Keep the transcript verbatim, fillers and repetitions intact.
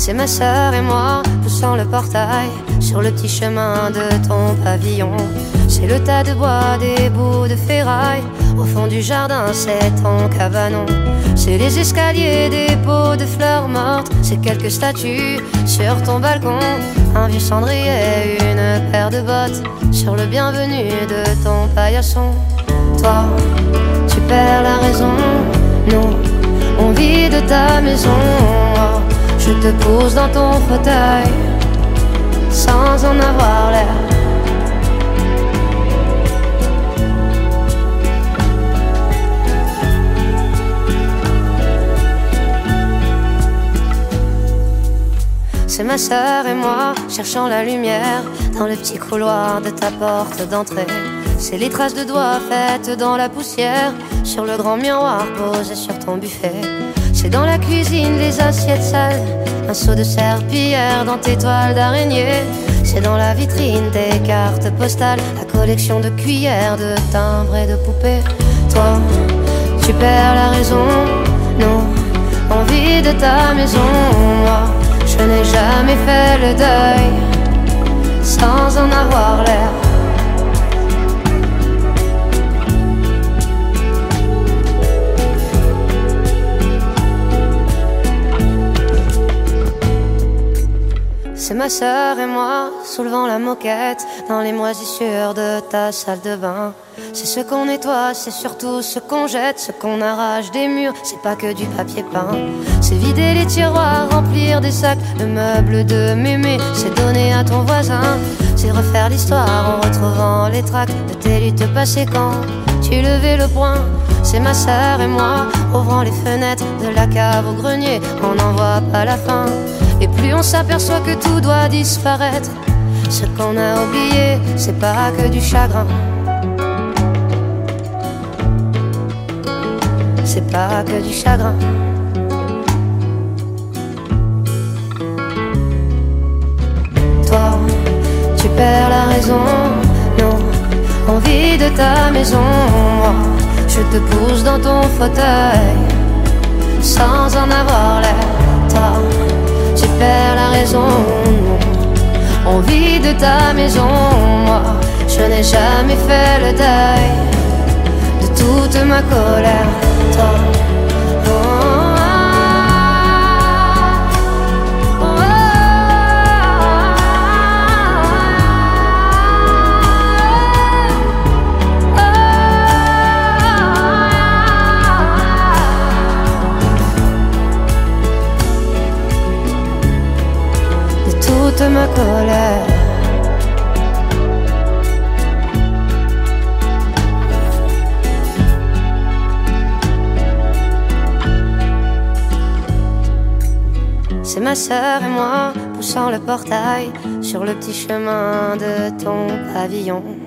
C'est ma sœur et moi poussant le portail sur le petit chemin de ton pavillon. C'est le tas de bois, des bouts de ferraille. Au fond du jardin, c'est ton cabanon. C'est les escaliers, des pots de fleurs mortes. C'est quelques statues sur ton balcon. Un vieux cendrier, une paire de bottes sur le bienvenu de ton paillasson. Toi, tu perds la raison. Nous, on vit de ta maison. Oh, je te pousse dans ton fauteuil sans en avoir l'air. C'est ma sœur et moi cherchant la lumière dans le petit couloir de ta porte d'entrée. C'est les traces de doigts faites dans la poussière sur le grand miroir posé sur ton buffet. C'est dans la cuisine les assiettes sales, un seau de serpillière dans tes toiles d'araignée. C'est dans la vitrine tes cartes postales, la collection de cuillères, de timbres et de poupées. Toi, tu perds la raison. Nous, on vit de ta maison. Moi, je n'ai jamais fait le deuil sans en avoir l'air. C'est ma sœur et moi soulevant la moquette dans les moisissures de ta salle de bain. C'est ce qu'on nettoie, c'est surtout ce qu'on jette, ce qu'on arrache des murs, c'est pas que du papier peint. C'est vider les tiroirs, remplir des sacs de meubles de mémé, c'est donner à ton voisin. C'est refaire l'histoire en retrouvant les tracts de tes luttes passées quand tu levais le poing. C'est ma sœur et moi ouvrant les fenêtres de la cave au grenier, on n'en voit pas la fin. Et plus on s'aperçoit que tout doit disparaître, ce qu'on a oublié, c'est pas que du chagrin. C'est pas que du chagrin. Toi, tu perds la raison. Non, on vit de ta maison. Moi, je te pousse dans ton fauteuil sans en avoir l'air. Toi, tu perds la raison. On vit de ta maison. Moi, je n'ai jamais fait le deuil de toute ma colère. Toi, oh, oh, oh, oh, de toute ma colère. C'est ma sœur et moi poussant le portail sur le petit chemin de ton pavillon.